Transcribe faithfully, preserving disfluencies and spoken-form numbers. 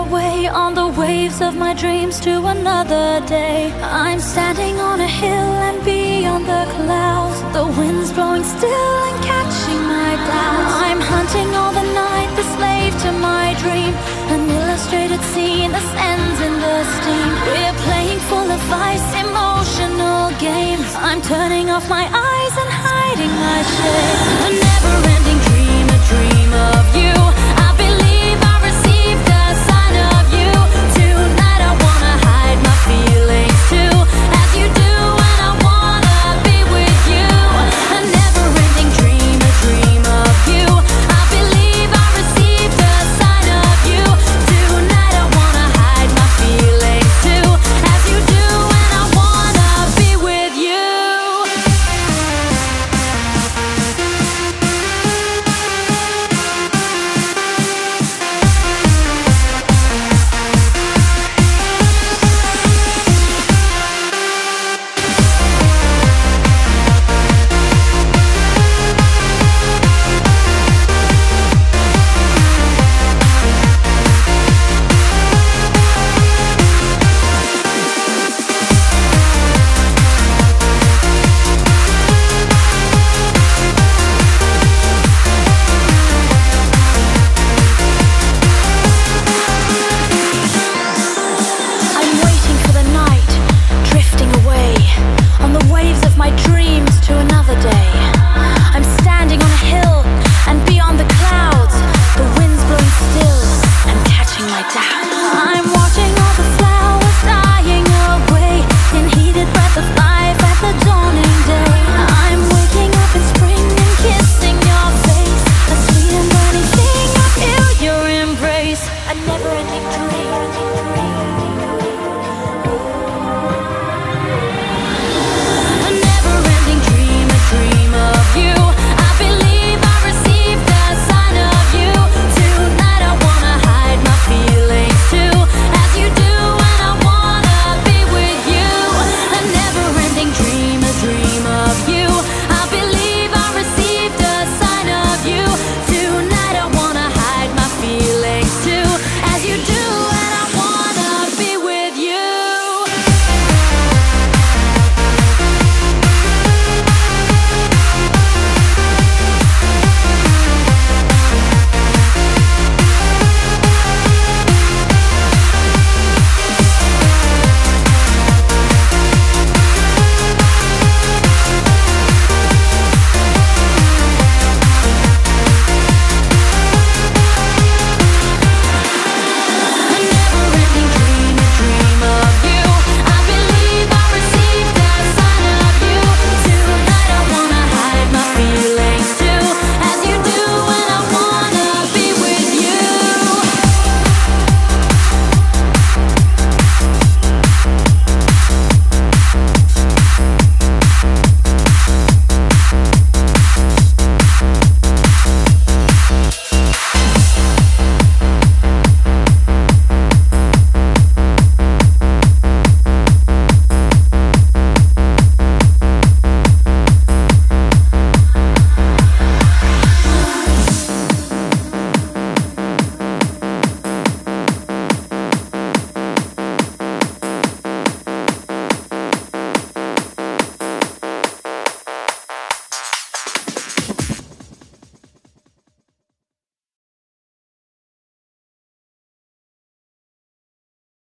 away on the waves of my dreams to another day. I'm standing on a hill and beyond the clouds, the wind's blowing still and catching my doubts. I'm hunting all the night, the slave to my dream, an illustrated scene that ends in the steam. We're playing full of ice, emotional games. I'm turning off my eyes and hiding my shame.